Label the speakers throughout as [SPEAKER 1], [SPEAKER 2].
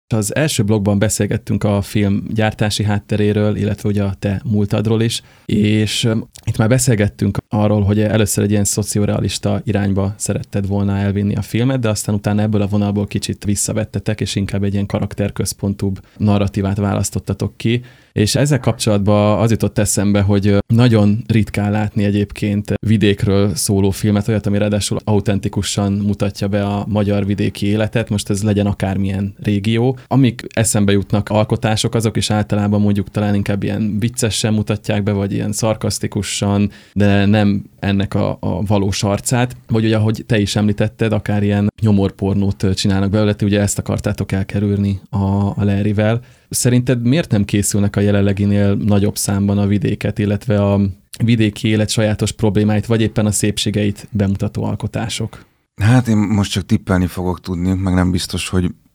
[SPEAKER 1] Az első blogban beszélgettünk a film gyártási hátteréről, illetve ugye a te múltadról is, és itt már beszélgettünk arról, hogy először egy ilyen szociorealista irányba szeretted volna elvinni a filmet, de aztán utána ebből a vonalból kicsit visszavettetek, és inkább egy ilyen karakterközpontúbb narratívát választottatok ki. És ezzel kapcsolatban az jutott eszembe, hogy nagyon ritkán látni egyébként vidékről szóló filmet, olyat, ami ráadásul autentikusan mutatja be a magyar vidéki életet, most ez legyen akármilyen régió. Amik eszembe jutnak alkotások, azok is általában mondjuk talán inkább ilyen viccesen mutatják be, vagy ilyen szarkasztikusan, de nem ennek a valós arcát. Vagy ugye, ahogy te is említetted, akár ilyen nyomorpornót csinálnak belőle, ugye ezt akartátok elkerülni a Larryvel. Szerinted miért nem készülnek a jelenleginél nagyobb számban a vidéket, illetve a vidéki élet sajátos problémáit, vagy éppen a szépségeit bemutató alkotások?
[SPEAKER 2] Hát én most csak tippelni fogok tudni, meg nem biztos,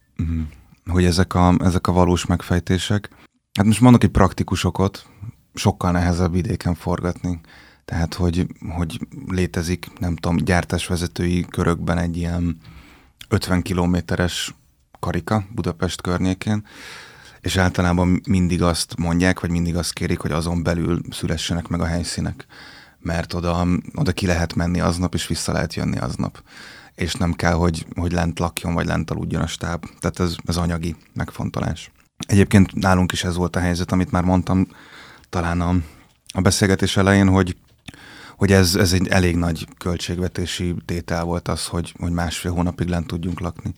[SPEAKER 2] hogy ezek a valós megfejtések. Hát most mondok egy praktikus okot, sokkal nehezebb vidéken forgatni. Tehát, hogy létezik, nem tudom, gyártásvezetői körökben egy ilyen 50 kilométeres karika Budapest környékén, és általában mindig azt mondják, vagy mindig azt kérik, hogy azon belül szülessenek meg a helyszínek. Mert oda ki lehet menni aznap, és vissza lehet jönni aznap. És nem kell, hogy lent lakjon, vagy lent aludjon a stáb. Tehát ez anyagi megfontolás. Egyébként nálunk is ez volt a helyzet, amit már mondtam talán a beszélgetés elején, hogy ez egy elég nagy költségvetési tétel volt az, hogy másfél hónapig lent tudjunk lakni.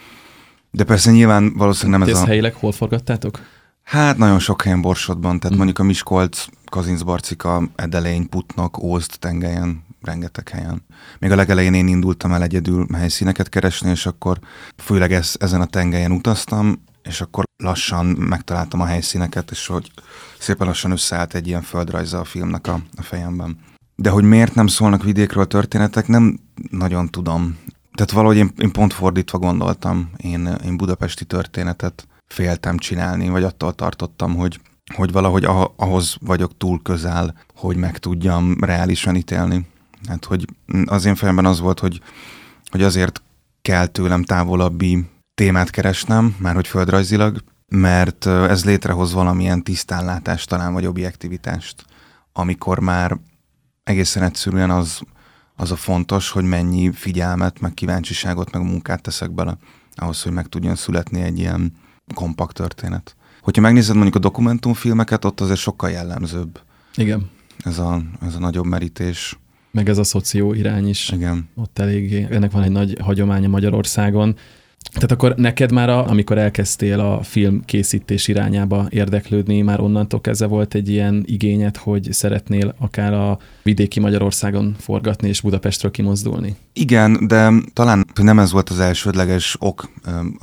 [SPEAKER 2] De persze nyilván valószínűleg nem ez
[SPEAKER 1] ezt helyileg hol forgattátok?
[SPEAKER 2] Hát nagyon sok helyen Borsodban, tehát mondjuk a Miskolc, Kazincbarcika, Edelény, Putnok, Ózd tengelyen, rengeteg helyen. Még a legelején én indultam el egyedül helyszíneket keresni, és akkor főleg ezen a tengelyen utaztam, és akkor lassan megtaláltam a helyszíneket, és hogy szépen lassan összeállt egy ilyen földrajza a filmnek a fejemben. De hogy miért nem szólnak vidékről történetek, nem nagyon tudom. Tehát valahogy én pont fordítva gondoltam. Én budapesti történetet féltem csinálni, vagy attól tartottam, hogy valahogy ahhoz vagyok túl közel, hogy meg tudjam reálisan ítélni. Hát, hogy az én fejemben az volt, hogy azért kell tőlem távolabbi témát keresnem, már hogy földrajzilag, mert ez létrehoz valamilyen tisztánlátást talán, vagy objektivitást, amikor már egészen egyszerűen az a fontos, hogy mennyi figyelmet, meg kíváncsiságot, meg munkát teszek bele, ahhoz, hogy meg tudjon születni egy ilyen kompakt történet. Hogyha megnézed mondjuk a dokumentumfilmeket, ott azért sokkal jellemzőbb.
[SPEAKER 1] Igen.
[SPEAKER 2] Ez a nagyobb merítés.
[SPEAKER 1] Meg ez a szoció irány is.
[SPEAKER 2] Igen.
[SPEAKER 1] Ott eléggé, ennek van egy nagy hagyománya Magyarországon. Tehát akkor neked már, amikor elkezdtél a film készítés irányába érdeklődni, már onnantól kezdve volt egy ilyen igényed, hogy szeretnél akár a vidéki Magyarországon forgatni és Budapestről kimozdulni? Igen,
[SPEAKER 2] de talán nem ez volt az elsődleges ok,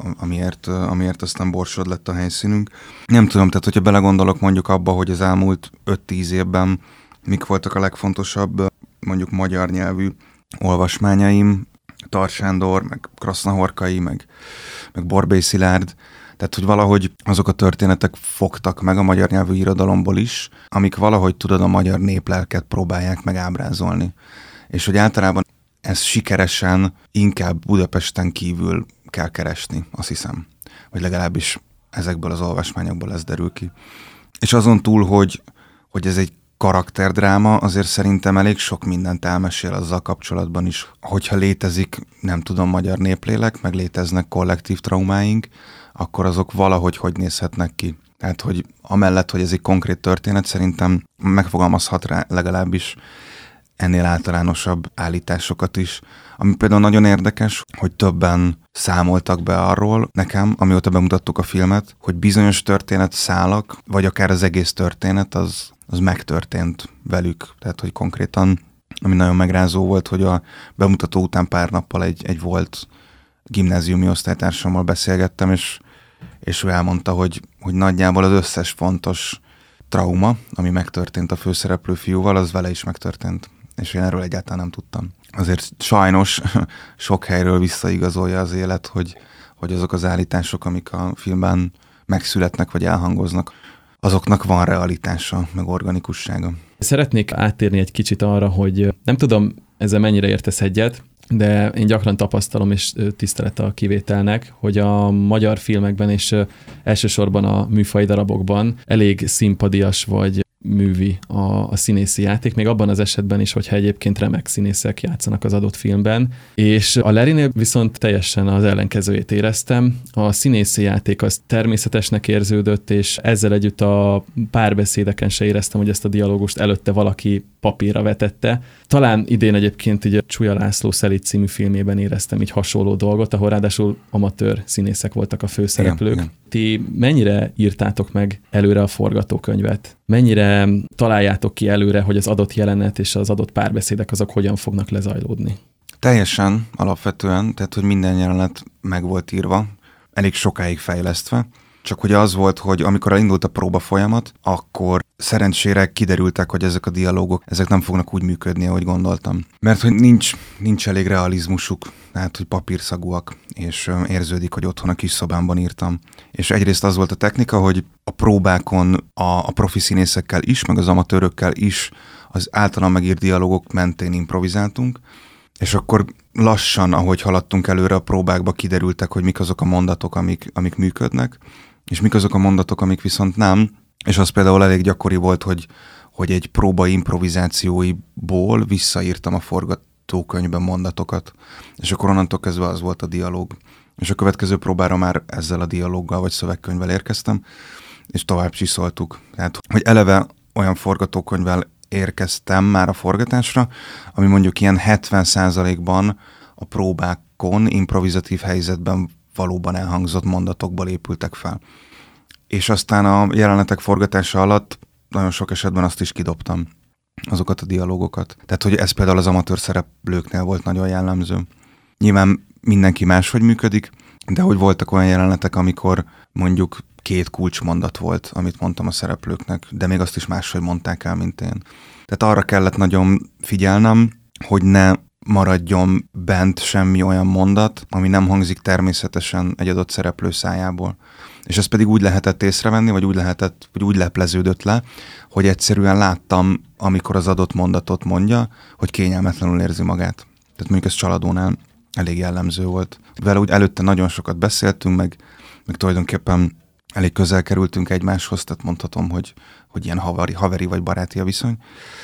[SPEAKER 2] amiért aztán Borsod lett a helyszínünk. Nem tudom, tehát hogyha belegondolok mondjuk abba, hogy az elmúlt 5-10 évben mik voltak a legfontosabb mondjuk magyar nyelvű olvasmányaim, Tar Sándor, meg Krasznahorkai, meg Borbély Szilárd, tehát hogy valahogy azok a történetek fogtak meg a magyar nyelvű irodalomból is, amik valahogy tudod a magyar néplelket próbálják meg ábrázolni. És hogy általában ez sikeresen inkább Budapesten kívül kell keresni, azt hiszem. Vagy legalábbis ezekből az olvasmányokból ez derül ki. És azon túl, hogy ez egy karakterdráma, azért szerintem elég sok mindent elmesél azzal kapcsolatban is, hogyha létezik, nem tudom, magyar néplélek, meg léteznek kollektív traumáink, akkor azok valahogy hogy nézhetnek ki. Tehát, hogy amellett, hogy ez egy konkrét történet, szerintem megfogalmazhat rá legalábbis ennél általánosabb állításokat is. Ami például nagyon érdekes, hogy többen számoltak be arról nekem, amióta bemutattuk a filmet, hogy bizonyos történetszálak, vagy akár az egész történet, az megtörtént velük. Tehát, hogy konkrétan, ami nagyon megrázó volt, hogy a bemutató után pár nappal egy volt gimnáziumi osztálytársammal beszélgettem, és ő elmondta, hogy nagyjából az összes fontos trauma, ami megtörtént a főszereplő fiúval, az vele is megtörtént. És én erről egyáltalán nem tudtam. Azért sajnos sok helyről visszaigazolja az élet, hogy azok az állítások, amik a filmben megszületnek vagy elhangoznak, azoknak van realitása, meg organikussága.
[SPEAKER 1] Szeretnék áttérni egy kicsit arra, hogy nem tudom, ezzel mennyire értesz egyet, de én gyakran tapasztalom, és tisztelet a kivételnek, hogy a magyar filmekben és elsősorban a műfai darabokban elég színpadias vagy művi a színészi játék, még abban az esetben is, hogyha egyébként remek színészek játszanak az adott filmben. És a Larrynél viszont teljesen az ellenkezőjét éreztem. A színészi játék az természetesnek érződött, és ezzel együtt a párbeszédeken se éreztem, hogy ezt a dialógust előtte valaki papírra vetette. Talán idén egyébként így a Csúlya László Szelíd című filmében éreztem így hasonló dolgot, ahol ráadásul amatőr színészek voltak a főszereplők. Igen. Ti mennyire írtátok meg előre a forgatókönyvet? Mennyire találjátok ki előre, hogy az adott jelenet és az adott párbeszédek azok hogyan fognak lezajlódni?
[SPEAKER 2] Teljesen alapvetően, tehát hogy minden jelenet meg volt írva, elég sokáig fejlesztve, csak hogy az volt, hogy amikor elindult a próba folyamat, akkor szerencsére kiderültek, hogy ezek a dialógok, ezek nem fognak úgy működni, ahogy gondoltam. Mert hogy nincs elég realizmusuk, tehát hogy papírszagúak, és érződik, hogy otthon a kis szobámban írtam. És egyrészt az volt a technika, hogy a próbákon a profi színészekkel is, meg az amatőrökkel is az általam megírt dialógok mentén improvizáltunk, és akkor lassan, ahogy haladtunk előre a próbákba, kiderültek, hogy mik azok a mondatok, amik működnek, és mik azok a mondatok, amik viszont nem. És az például elég gyakori volt, hogy egy próba improvizációiból visszaírtam a forgatókönyvben mondatokat. És akkor onnantól kezdve az volt a dialóg. És a következő próbára már ezzel a dialóggal vagy szövegkönyvvel érkeztem, és tovább csiszoltuk. Tehát, hogy eleve olyan forgatókönyvvel érkeztem már a forgatásra, ami mondjuk ilyen 70%-ban a próbákon, improvizatív helyzetben valóban elhangzott mondatokból épültek fel. És aztán a jelenetek forgatása alatt nagyon sok esetben azt is kidobtam, azokat a dialógokat. Tehát, hogy ez például az amatőr szereplőknél volt nagyon jellemző. Nyilván mindenki máshogy működik, de hogy voltak olyan jelenetek, amikor mondjuk 2 kulcsmondat volt, amit mondtam a szereplőknek, de még azt is máshogy mondták el, mint én. Tehát arra kellett nagyon figyelnem, hogy ne maradjon bent semmi olyan mondat, ami nem hangzik természetesen egy adott szereplő szájából. És ezt pedig úgy lehetett észrevenni, vagy úgy lepleződött le, hogy egyszerűen láttam, amikor az adott mondatot mondja, hogy kényelmetlenül érzi magát. Tehát mondjuk ez Csaladónál elég jellemző volt. Vele úgy előtte nagyon sokat beszéltünk, meg tulajdonképpen elég közel kerültünk egymáshoz, tehát mondhatom, hogy ilyen haveri vagy baráti a viszony.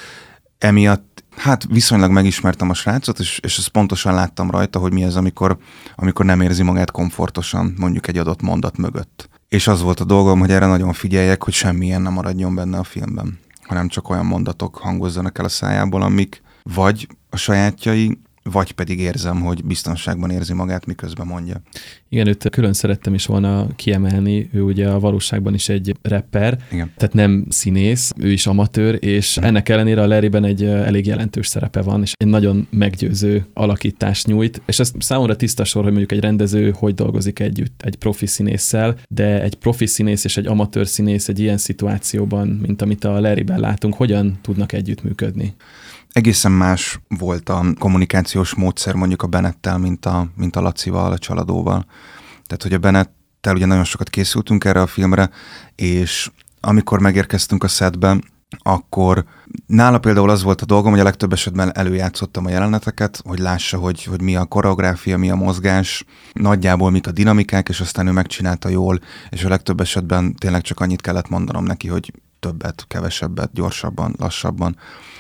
[SPEAKER 2] Emiatt viszonylag megismertem a srácot, és ezt pontosan láttam rajta, hogy mi ez, amikor nem érzi magát komfortosan mondjuk egy adott mondat mögött. És az volt a dolgom, hogy erre nagyon figyeljek, hogy semmilyen nem maradjon benne a filmben, hanem csak olyan mondatok hangozzanak el a szájából, amik vagy a sajátjai, vagy pedig érzem, hogy biztonságban érzi magát, miközben mondja.
[SPEAKER 1] Igen, őt külön szerettem is volna kiemelni, ő ugye a valóságban is egy rapper,
[SPEAKER 2] igen.
[SPEAKER 1] Tehát nem színész, ő is amatőr, és ennek ellenére a Larryben egy elég jelentős szerepe van, és egy nagyon meggyőző alakítást nyújt, és ez számomra tiszta sor, hogy mondjuk egy rendező hogy dolgozik együtt egy profi színésszel, de egy profi színész és egy amatőr színész egy ilyen szituációban, mint amit a Larryben látunk, hogyan tudnak együttműködni?
[SPEAKER 2] Egészen más volt a kommunikációs módszer mondjuk a Bennettel, mint a Lacival, a Csaladóval. Tehát, hogy a Bennettel ugye nagyon sokat készültünk erre a filmre, és amikor megérkeztünk a setbe, akkor nála például az volt a dolgom, hogy a legtöbb esetben előjátszottam a jeleneteket, hogy lássa, hogy mi a koreográfia, mi a mozgás, nagyjából mik a dinamikák, és aztán ő megcsinálta jól, és a legtöbb esetben tényleg csak annyit kellett mondanom neki, hogy többet, kevesebbet, gyorsabban, lassabban.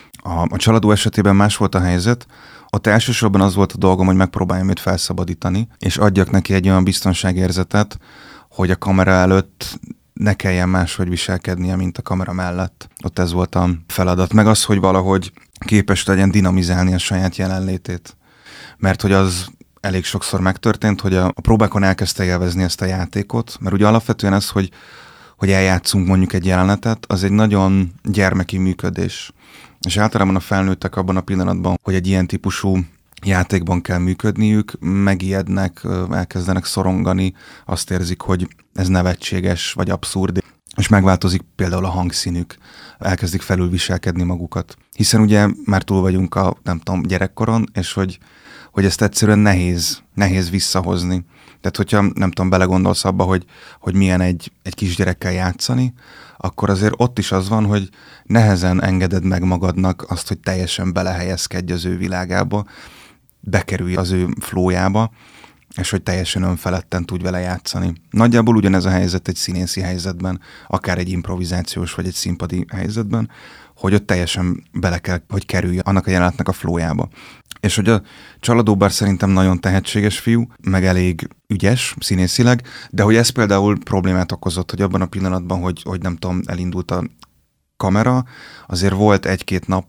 [SPEAKER 2] A Csaladó esetében más volt a helyzet, ott elsősorban az volt a dolgom, hogy megpróbáljam őt felszabadítani, és adjak neki egy olyan biztonságérzetet, hogy a kamera előtt ne kelljen máshogy viselkednie, mint a kamera mellett. Ott ez volt a feladat. Meg az, hogy valahogy képes legyen dinamizálni a saját jelenlétét. Mert hogy az elég sokszor megtörtént, hogy a próbákon elkezdte élvezni ezt a játékot, mert ugye alapvetően ez, hogy eljátszunk mondjuk egy jelenetet, az egy nagyon gyermeki működés. És általában a felnőttek abban a pillanatban, hogy egy ilyen típusú játékban kell működniük, megijednek, elkezdenek szorongani, azt érzik, hogy ez nevetséges vagy abszurd, és megváltozik például a hangszínük, elkezdik felülviselkedni magukat. Hiszen ugye már túl vagyunk a, nem tudom, gyerekkoron, és hogy ezt egyszerűen nehéz visszahozni. Tehát, hogyha nem tudom, belegondolsz abba, hogy milyen egy kisgyerekkel játszani, akkor azért ott is az van, hogy nehezen engeded meg magadnak azt, hogy teljesen belehelyezkedj az ő világába, bekerülj az ő flójába, és hogy teljesen önfeledten tudj vele játszani. Nagyjából ugyanez a helyzet egy színészi helyzetben, akár egy improvizációs vagy egy színpadi helyzetben, hogy ott teljesen bele kell, hogy kerülj annak a jelenetnek a flójába. És hogy a Csaladó bár szerintem nagyon tehetséges fiú, meg elég ügyes színészileg, de hogy ez például problémát okozott, hogy abban a pillanatban, hogy nem tudom, elindult a kamera, azért volt egy-két nap,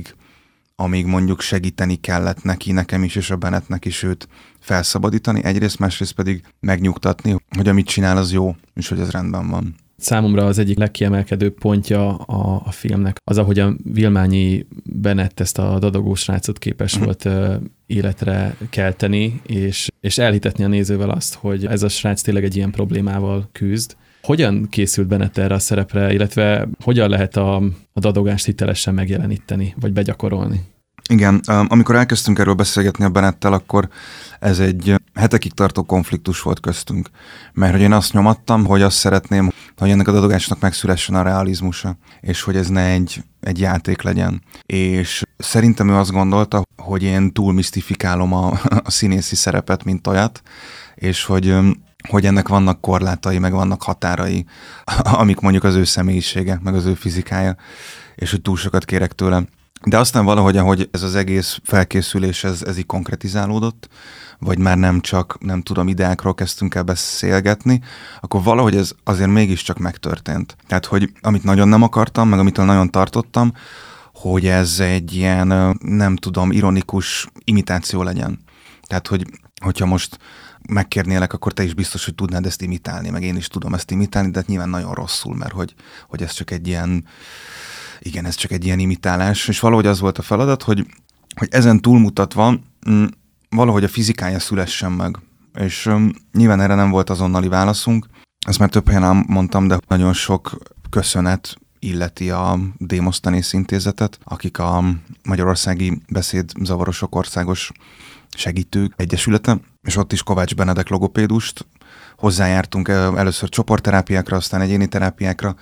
[SPEAKER 2] amíg mondjuk segíteni kellett neki, nekem is, és a Bennettnek is őt felszabadítani, egyrészt, másrészt pedig megnyugtatni, hogy amit csinál, az jó, és hogy ez rendben van.
[SPEAKER 1] Számomra az egyik legkiemelkedőbb pontja a filmnek az, ahogy a Vilmányi Bennett ezt a dadogó srácot képes volt életre kelteni, és elhitetni a nézővel azt, hogy ez a srác tényleg egy ilyen problémával küzd. Hogyan készült Bennett erre a szerepre, illetve hogyan lehet a dadogást hitelesen megjeleníteni, vagy begyakorolni?
[SPEAKER 2] Igen, amikor elkezdtünk erről beszélgetni a Bennettel, akkor ez egy hetekig tartó konfliktus volt köztünk. Mert hogy én azt nyomattam, hogy azt szeretném, hogy ennek a dadogásnak megszülessen a realizmusa, és hogy ez ne egy játék legyen. És szerintem ő azt gondolta, hogy én túl misztifikálom a színészi szerepet, mint olyat, és hogy ennek vannak korlátai, meg vannak határai, amik mondjuk az ő személyisége, meg az ő fizikája, és hogy túl sokat kérek tőle. De aztán valahogy, ahogy ez az egész felkészülés, ez így konkretizálódott, vagy már nem csak, nem tudom, ideákról kezdtünk el beszélgetni, akkor valahogy ez azért mégiscsak megtörtént. Tehát, hogy amit nagyon nem akartam, meg amitől nagyon tartottam, hogy ez egy ilyen, nem tudom, ironikus imitáció legyen. Tehát, hogyha most megkérnélek, akkor te is biztos, hogy tudnád ezt imitálni, meg én is tudom ezt imitálni, de hát nyilván nagyon rosszul, mert hogy ez csak egy ilyen, igen, ez csak egy ilyen imitálás, és valahogy az volt a feladat, hogy ezen túlmutatva valahogy a fizikája szülessen meg. És nyilván erre nem volt azonnali válaszunk, ezt már több helyen mondtam, de nagyon sok köszönet illeti a Démosztanész Intézetet, akik a Magyarországi Beszédzavarosok Országos Segítők Egyesülete, és ott is Kovács Benedek logopédust. Hozzájártunk először csoportterápiákra, aztán egyéni terápiákra,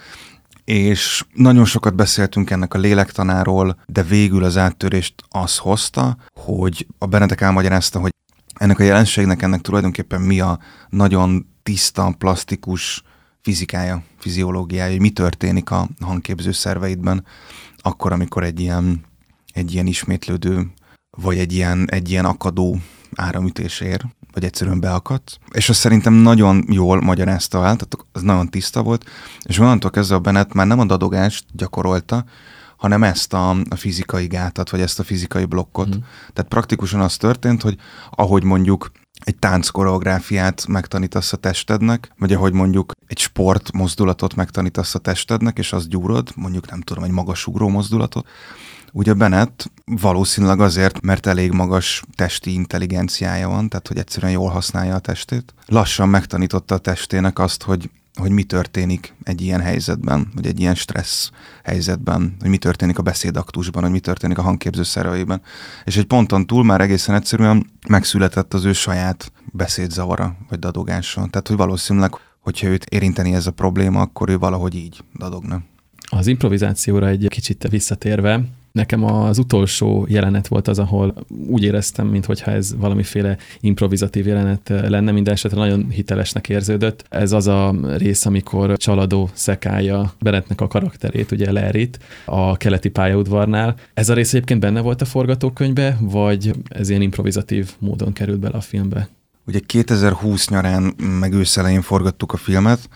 [SPEAKER 2] és nagyon sokat beszéltünk ennek a lélektanáról, de végül az áttörést az hozta, hogy a Benedek elmagyarázta, hogy ennek a jelenségnek, ennek tulajdonképpen mi a nagyon tiszta, plastikus fizikája, fiziológiája, hogy mi történik a hangképző szerveidben, akkor, amikor egy ilyen ismétlődő, vagy egy ilyen akadó áramütés ér, vagy egyszerűen beakadt. És azt szerintem nagyon jól magyarázta el, tehát az nagyon tiszta volt, és onnantól kezdve a Bennett már nem a dadogást gyakorolta, hanem ezt a fizikai gátat, vagy ezt a fizikai blokkot. Tehát praktikusan az történt, hogy ahogy mondjuk egy tánckoreográfiát megtanítasz a testednek, vagy ahogy mondjuk egy sport mozdulatot megtanítasz a testednek, és azt gyúrod, mondjuk nem tudom, egy magasugró mozdulatot, ugye Bennett valószínűleg azért, mert elég magas testi intelligenciája van, tehát hogy egyszerűen jól használja a testét. Lassan megtanította a testének azt, hogy mi történik egy ilyen helyzetben, vagy egy ilyen stressz helyzetben, hogy mi történik a beszédaktusban, hogy mi történik a hangképző szerveiben. És egy ponton túl már egészen egyszerűen megszületett az ő saját beszédzavara, vagy dadogása. Tehát, hogy valószínűleg, hogyha őt érinteni ez a probléma, akkor ő valahogy így dadogna.
[SPEAKER 1] Az improvizációra egy kicsit visszatérve, nekem az utolsó jelenet volt az, ahol úgy éreztem, mintha ez valamiféle improvizatív jelenet lenne, minden esetre nagyon hitelesnek érződött. Ez az a rész, amikor Csaladó szekálja Bennettnek a karakterét, ugye Larryt, a keleti pályaudvarnál. Ez a rész egyébként benne volt a forgatókönyvbe, vagy ez ilyen improvizatív módon került bele a filmbe?
[SPEAKER 2] Ugye 2020 nyarán meg őszelején forgattuk a filmet,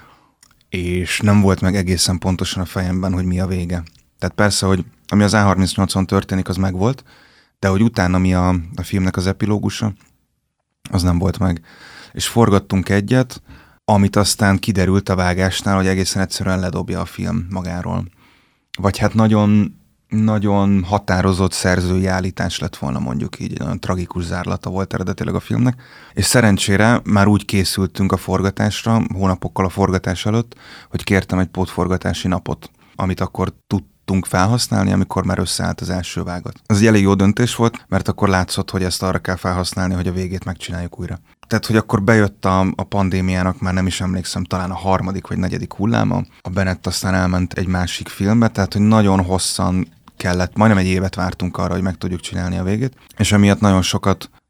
[SPEAKER 2] és nem volt meg egészen pontosan a fejemben, hogy mi a vége. Tehát persze, hogy ami az A38-on történik, az megvolt, de hogy utána mi a filmnek az epilógusa, az nem volt meg. És forgattunk egyet, amit aztán kiderült a vágásnál, hogy egészen egyszerűen ledobja a film magáról. Vagy hát nagyon, nagyon határozott szerzői állítás lett volna, mondjuk így, egy olyan tragikus zárlata volt eredetileg a filmnek. És szerencsére már úgy készültünk a forgatásra, hónapokkal a forgatás előtt, hogy kértem egy pótforgatási napot, amit akkor tudtunk felhasználni, amikor már összeállt az első vágat. Ez egy elég jó döntés volt, mert akkor látszott, hogy ezt arra kell felhasználni, hogy a végét megcsináljuk újra. Tehát, hogy akkor bejött a pandémiának, már nem is emlékszem, talán a 3. vagy 4. hulláma, a Bennett aztán elment egy másik filmbe, tehát, hogy nagyon hosszan kellett, majdnem egy évet vártunk arra, hogy meg tudjuk csinálni a végét, és emiatt nagyon sokat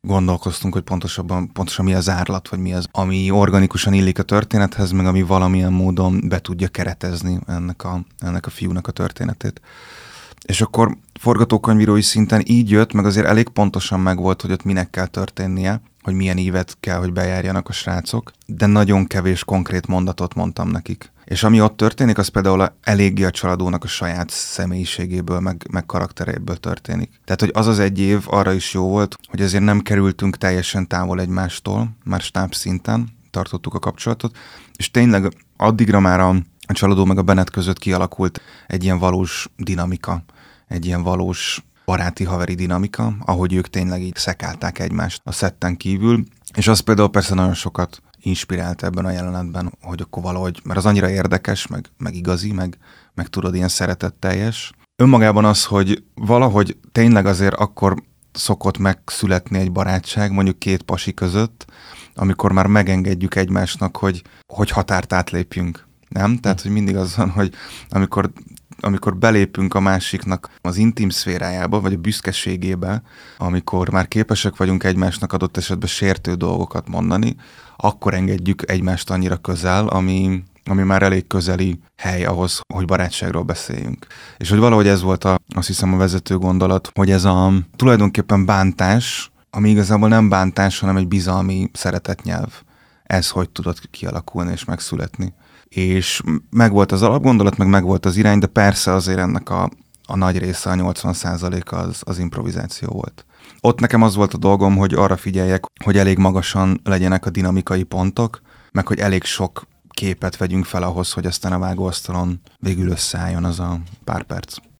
[SPEAKER 2] gondolkoztunk, hogy pontosan mi az árlat, vagy mi az, ami organikusan illik a történethez, meg ami valamilyen módon be tudja keretezni ennek a fiúnak a történetét. És akkor forgatókönyvírói szinten így jött, meg azért elég pontosan megvolt, hogy ott minek kell történnie, hogy milyen ívet kell, hogy bejárjanak a srácok, de nagyon kevés konkrét mondatot mondtam nekik. És ami ott történik, az például eléggé a családónak a saját személyiségéből, meg karakteréből történik. Tehát, hogy az egy év arra is jó volt, hogy azért nem kerültünk teljesen távol egymástól, már stábszinten tartottuk a kapcsolatot, és tényleg addigra már a családó meg a Bennett között kialakult egy ilyen valós dinamika, egy ilyen valós baráti haveri dinamika, ahogy ők tényleg így szekálták egymást a szetten kívül, és az például persze nagyon sokat inspirált ebben a jelenetben, hogy akkor valahogy, mert az annyira érdekes, meg igazi, meg tudod, ilyen szeretetteljes. Önmagában az, hogy valahogy tényleg azért akkor szokott megszületni egy barátság, mondjuk két pasi között, amikor már megengedjük egymásnak, hogy határt átlépjünk. Nem? Tehát, hogy mindig az van, hogy amikor belépünk a másiknak az intim szférájába, vagy a büszkeségébe, amikor már képesek vagyunk egymásnak adott esetben sértő dolgokat mondani, akkor engedjük egymást annyira közel, ami már elég közeli hely ahhoz, hogy barátságról beszéljünk. És hogy valahogy ez volt azt hiszem a vezető gondolat, hogy ez a tulajdonképpen bántás, ami igazából nem bántás, hanem egy bizalmi szeretetnyelv. Ez hogy tudott kialakulni és megszületni. És megvolt az alapgondolat, megvolt az irány, de persze azért ennek a nagy része, a 80%-a az improvizáció volt. Ott nekem az volt a dolgom, hogy arra figyeljek, hogy elég magasan legyenek a dinamikai pontok, meg hogy elég sok képet vegyünk fel ahhoz, hogy aztán a vágóasztalon végül összeálljon az a pár perc.